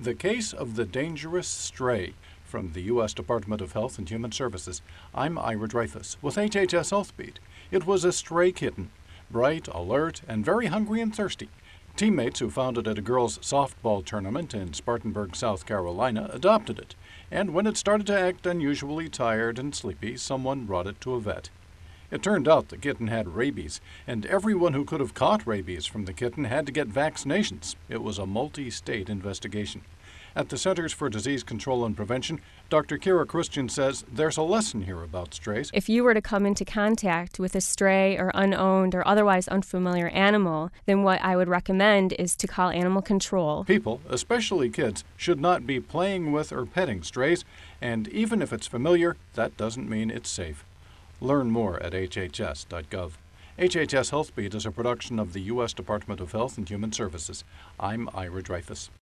The Case of the Dangerous Stray from the U.S. Department of Health and Human Services. I'm Ira Dreyfus with HHS Healthbeat. It was a stray kitten, bright, alert, and very hungry and thirsty. Teammates who found it at a girls' softball tournament in Spartanburg, South Carolina, adopted it, and when it started to act unusually tired and sleepy, someone brought it to a vet. It turned out the kitten had rabies, and everyone who could have caught rabies from the kitten had to get vaccinations. It was a multi-state investigation. At the Centers for Disease Control and Prevention, Dr. Kira Christian says there's a lesson here about strays. If you were to come into contact with a stray or unowned or otherwise unfamiliar animal, then what I would recommend is to call animal control. People, especially kids, should not be playing with or petting strays, and even if it's familiar, that doesn't mean it's safe. Learn more at hhs.gov. HHS Healthbeat is a production of the U.S. Department of Health and Human Services. I'm Ira Dreyfus.